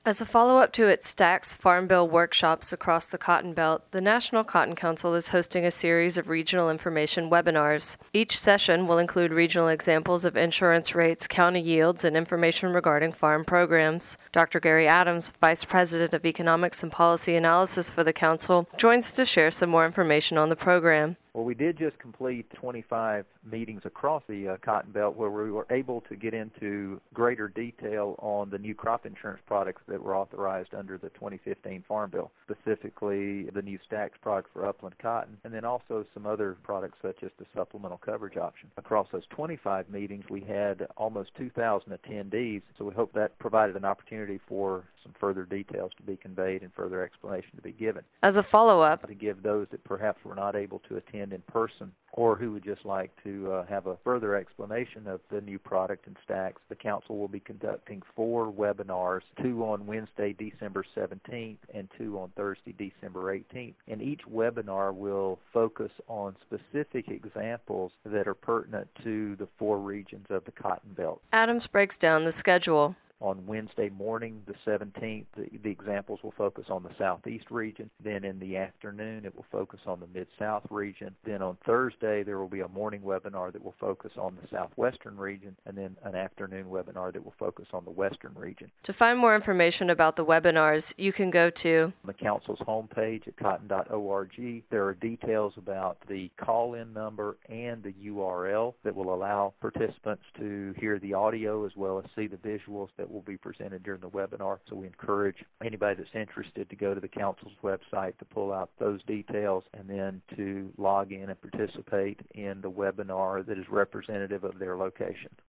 As a follow-up to its STAX Farm Bill workshops across the Cotton Belt, the National Cotton Council is hosting a series of regional information webinars. Each session will include regional examples of insurance rates, county yields, and information regarding farm programs. Dr. Gary Adams, Vice President of Economics and Policy Analysis for the Council, joins to share some more information on the program. Well, we did just complete 25 meetings across the Cotton Belt where we were able to get into greater detail on the new crop insurance products that were authorized under the 2015 Farm Bill, specifically the new STAX product for upland cotton, and then also some other products such as the supplemental coverage option. Across those 25 meetings, we had almost 2,000 attendees, so we hope that provided an opportunity for some further details to be conveyed and further explanation to be given. As a follow-up, to give those that perhaps were not able to attend in person or who would just like to have a further explanation of the new product and STAX, the Council will be conducting 4 webinars, 2 on Wednesday, December 17th, and 2 on Thursday, December 18th. And each webinar will focus on specific examples that are pertinent to the 4 regions of the Cotton Belt. Adams breaks down the schedule. On Wednesday morning, the 17th, the examples will focus on the Southeast region. Then in the afternoon, it will focus on the Mid-South region. Then on Thursday, there will be a morning webinar that will focus on the Southwestern region, and then an afternoon webinar that will focus on the Western region. To find more information about the webinars, you can go to the Council's homepage at cotton.org. There are details about the call-in number and the URL that will allow participants to hear the audio as well as see the visuals that will be presented during the webinar. So we encourage anybody that's interested to go to the Council's website to pull out those details and then to log in and participate in the webinar that is representative of their location.